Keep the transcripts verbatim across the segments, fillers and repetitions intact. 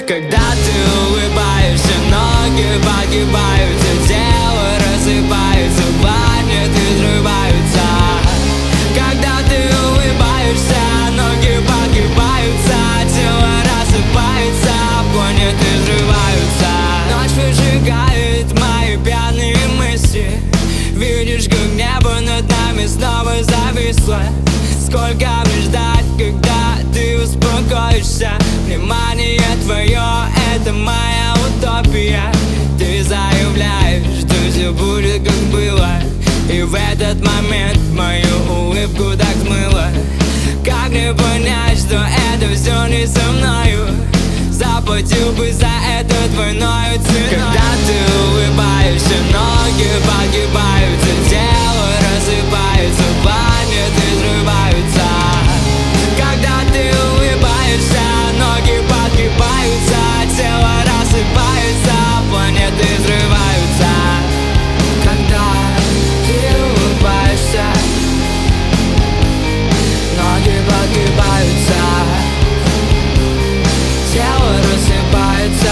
Когда ты улыбаешься, ноги погибаются, тело рассыпается, планеты взрываются. Когда ты улыбаешься, ноги погибаются, тело рассыпается, планеты взрываются. Ночь выжигает мои пьяные мысли. Видишь, как небо над нами снова зависло. Сколько мне ждать, когда ты успокоишься? Внимание твое — это моя утопия. Ты заявляешь, что все будет как было, и в этот момент мою улыбку так смыло. Как мне понять, что это все не со мною? Заплатил бы за это двойную ценой. Когда ты улыбаешься, ноги погибаются, тело рассыпается, планеты взрываются. Когда ты улыбаешься, ноги погибаются, тело рассыпается, планеты взрываются. Когда ты улыбаешься, ноги погибаются, тело рассыпается,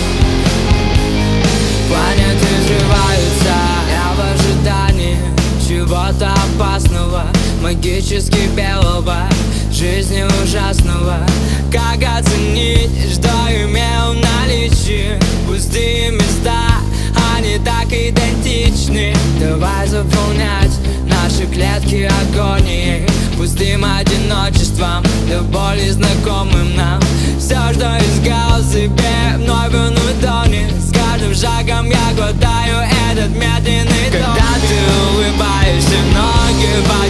планеты взрываются. Я в ожидании чего-то опасного, магически белого, жизни ужасного. Как оценить, что имел в наличии? Пустые места, они так идентичны. Давай заполнять наши клетки агонией, пустым одиночеством, до боли знакомым нам. Все, что искал себе, вновь он утонет. С каждым шагом я глотаю этот медленный тон. Когда ты улыбаешься, ноги